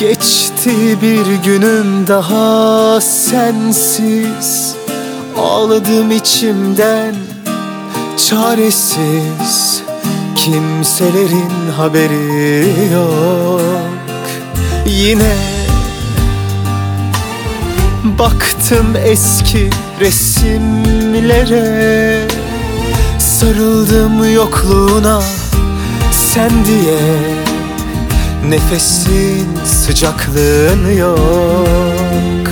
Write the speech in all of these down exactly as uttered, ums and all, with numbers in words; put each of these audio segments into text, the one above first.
Geçti bir günüm daha sensiz, ağladım içimden çaresiz. Kimselerin haberi yok. Yine baktım eski resimlere, sarıldım yokluğuna sen diye. Nefesin sıcaklığın yok.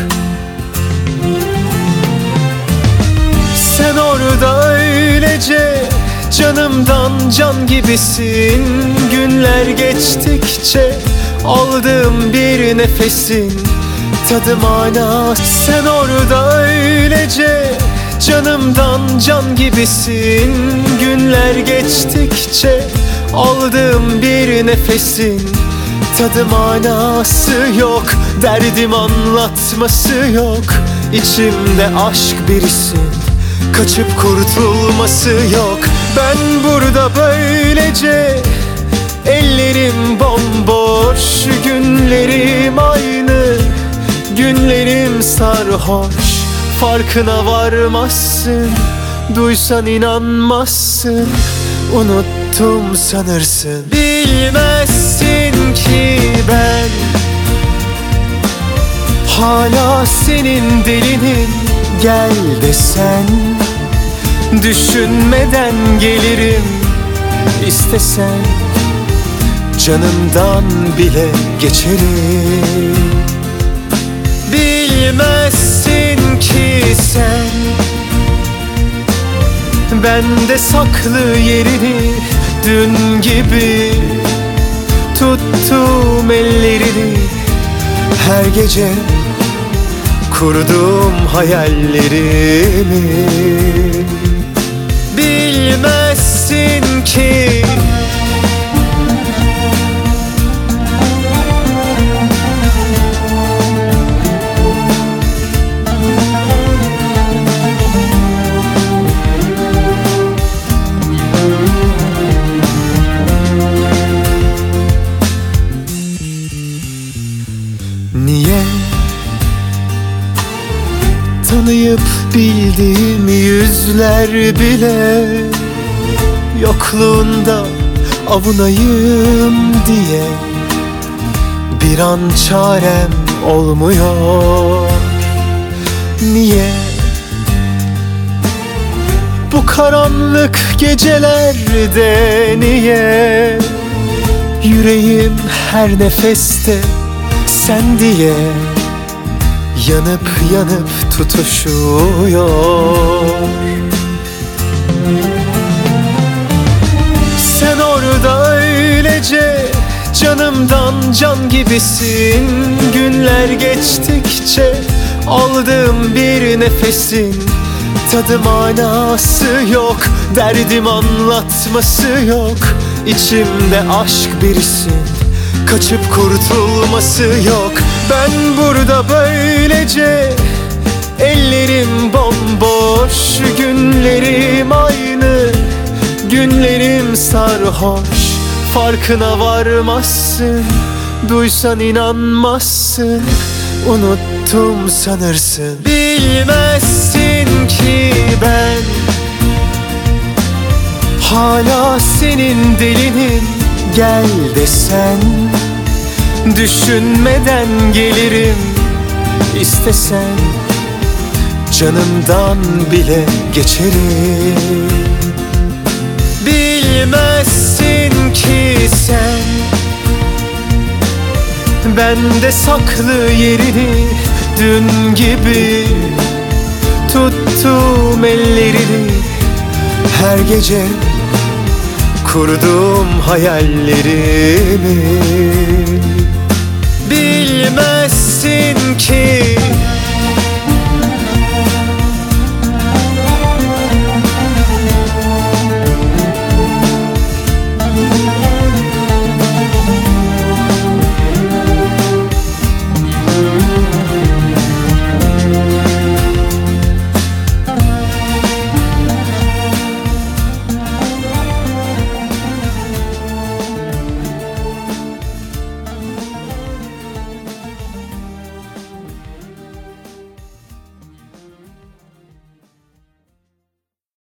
Sen orada öylece canımdan can gibisin. Günler geçtikçe aldığım bir nefesin tadı mana. Sen orada öylece canımdan can gibisin. Günler geçtikçe aldığım bir nefesin tadı manası yok. Derdim anlatması yok. İçimde aşk birisin, kaçıp kurtulması yok. Ben burada böylece, ellerim bomboş. Günlerim aynı, günlerim sarhoş. Farkına varmazsın, duysan inanmazsın. Unuttum sanırsın. Bilmezsin ki ben hala senin delinim. Gel desen düşünmeden gelirim. İstesen canımdan bile geçerim. Bilmezsin ki sen bende saklı yerini. Dün gibi tuttum ellerini. Her gece kurduğum hayallerimi. Bilmezsin ki niye tanıyıp bildiğim yüzler bile yokluğunda avunayım diye bir an çarem olmuyor. Niye bu karanlık gecelerde, niye yüreğim her nefeste sen diye yanıp yanıp tutuşuyor. Sen orada öylece canımdan can gibisin. Günler geçtikçe aldığım bir nefesin tadı manası yok. Derdim anlatması yok. İçimde aşk birisin, kaçıp kurtulması yok. Ben burada böylece, ellerim bomboş. Günlerim aynı, günlerim sarhoş. Farkına varmazsın, duysan inanmazsın. Unuttum sanırsın. Bilmezsin ki ben hala senin delinim. Gel desen düşünmeden gelirim. İstesen canımdan bile geçerim. Bilmezsin ki sen bende saklı yerini. Dün gibi tuttum ellerini. Her gece kurduğum hayallerimi. Bilmezsin ki